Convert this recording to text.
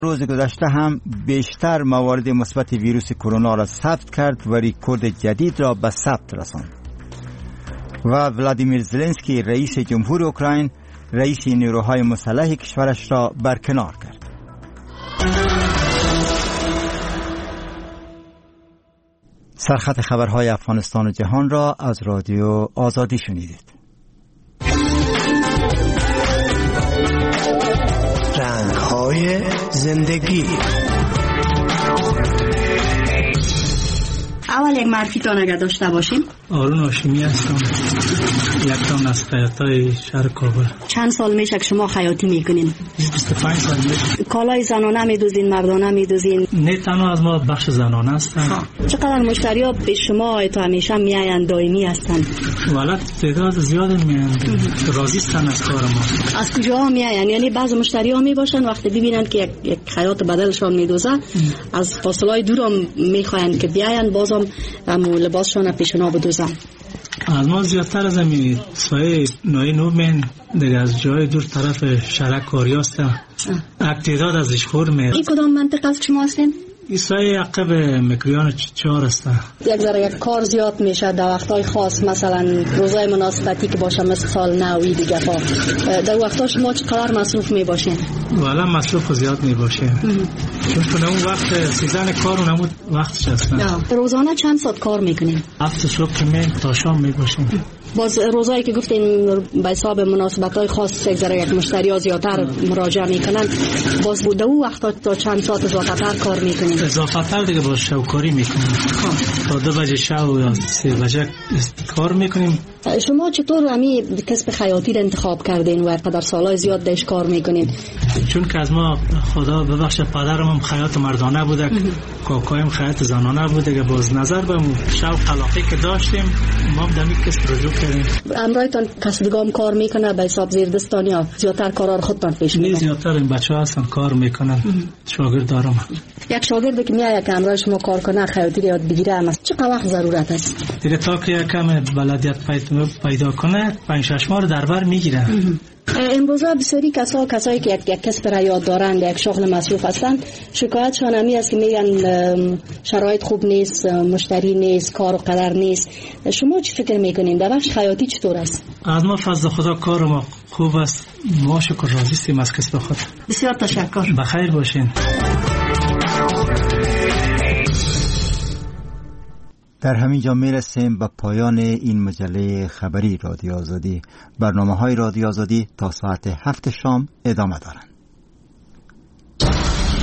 روز گذشته هم بیشتر موارد مثبت ویروس کرونا را ثبت کرد و رکورد جدید را به ثبت رساند. و ولادیمیر زلنسکی رئیس جمهور اوکراین رئیس نیروهای مسلح کشورش را برکنار کرد. سرخط خبرهای افغانستان و جهان را از رادیو آزادی شنیدید. رنگ‌های زندگی. اول یک معرفیتان اگر داشته باشیم. آرون هاشمی هستم، یکم از خیاطای شهر کابل. چند سال میشه که شما خیاطی میکنین؟ 25 سال میشه. کالای زنانه میدوزین، مردانه میدوزین؟ نه، تنها از ما بخش زنانه هستن. چقدر مشتری ها پیش شما تا همیشه میاین، دائمی هستن؟ والا تعداد زیاد میان، راضی هستن از کار ما. از کجا میاین؟ یعنی بعضی مشتری ها میباشن وقتی ببینن که یک خیاط بدلشان میدوزه، از فاصله دور هم میخواین که بیاین بازم لباسشان پیشنا بدوزن. از ما زیادتر از همین سایه نوعی نومن دیگه از جای دور طرف شرک کاری هستن. تعداد از اشخور میره. این کدام منطقه از شما هستین؟ این سایه عقب مکریان 4 هستن. یک کار زیاد میشه در وقتهای خاص، مثلا روزای مناسبتی که باشه، مثل سال نوی دیگه ها. در وقتها شما چقدر مصروف میباشین؟ والا مصروف زیاد میباشه، چون اون وقت سیزن کار اون وقتش هستن. روزانه چند ساعت کار میکنین؟ 7 صبح که تا شام میباشیم. باز روزایی که گفتین به حساب مناسبت‌های خاص یک مشتری ها زیادتر مراجعه میکنن، باز بوده او وقتا تا چند ساعت اضافتر کار میکنین؟ اضافتر دیگه باز شبکاری میکنیم، تا 2 بجه شب یا 3 بجه کار میکنیم. شما چطور همی کسب خیاطی را انتخاب کردین و قدر سالای زیاد داش کار میکنین؟ چون که از ما خدا ببخشه پدرم هم خیاط مردانه بوده، کاکایم خیاط زنانه بوده، که باز نظر به شوق علاقه که داشتیم ما هم دمی کسب رجوع کردیم. امرایتان کسبگام کار میکنه به حساب زیر دستانی یا زیادتر کارا رو خودتان پیش میبرین؟ نه، زیادتر این بچه‌ها هستن کار میکنن. شاگرد دارم. یک شاگردی که میاد که امرای شما کار کنه، خیاطی یاد بگیره، اما چقدر وقت ضرورت است؟ دیگه تا که یکم بلدیت پیدا کنه 5-6 ماه در بر میگیره. امروزه بسیاری کسایی که یک کسب را یاد دارند، یک شغل مصروف هستند، شکایتشان همی است که میگن شرایط خوب نیست، مشتری نیست، کار قدر نیست. شما چی فکر میکنین؟ در بخش خیاطی چطور است؟ از ما فضل خدا کار ما خوب است، ما شکر راضی هستیم از کسب خود. بسیار تشکر. بخیر باشین. در همین جا میرسیم به پایان این مجله خبری رادیو آزادی. برنامه‌های رادیو آزادی تا ساعت 7 شام ادامه دارند.